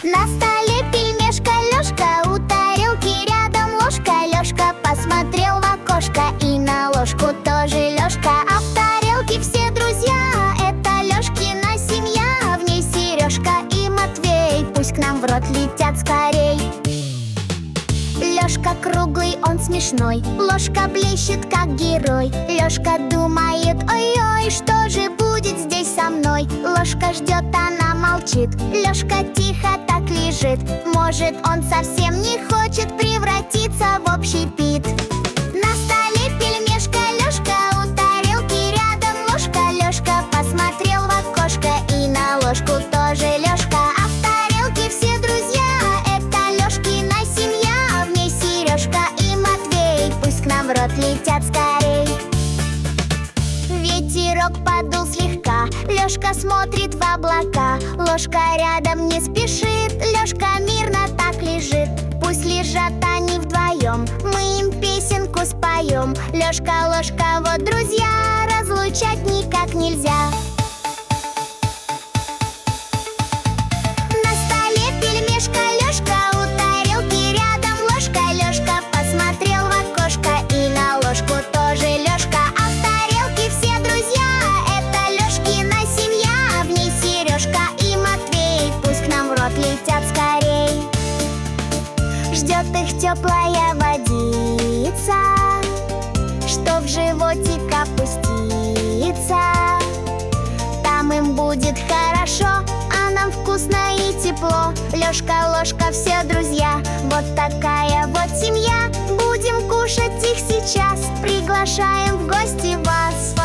На столе пельмешка Лёшка, у тарелки рядом ложка. Лёшка посмотрел в окошко, и на ложку тоже Лёшка. А в тарелке все друзья, это Лёшкина семья. В ней Сережка и Матвей, пусть к нам в рот летят скорей. Лёшка круглый, он смешной, ложка блещет, как герой. Лёшка думает: ой-ой, что же будет здесь со мной? Ложка ждет, она молчит, Лёшка тихо так лежит. Может, он совсем не хочет превратиться в общепит. На столе пельмешка Лёшка, у тарелки рядом ложка. Лёшка посмотрел в окошко, и на ложку тоже Лёшка. А в тарелке все друзья, это Лёшкина семья. В ней Сережка и Матвей, пусть к нам в рот летят скорей. Ветерок подул слегка, Лёшка смотрит в облака. Ложка рядом не спешит, Лёшка мирно так лежит. Пусть лежат они вдвоем, мы им песенку споем. Лёшка, ложка, вот друзья, разлучать никак нельзя. На столе пельмешка Лёшка, у тарелки рядом ложка. Лёшка посмотрел в окошко, и на ложку тоже Лёшка. А в тарелке все друзья, это Лёшкина семья. В ней Сережка и Матвей, пусть к нам в рот летят скорей. Ждет их теплая водица, что в животик опустится. Там им будет хорошо, а нам вкусно и тепло. Лёшка, ложка, все друзья, вот такая вот семья. Будем кушать их сейчас, приглашаем в гости вас.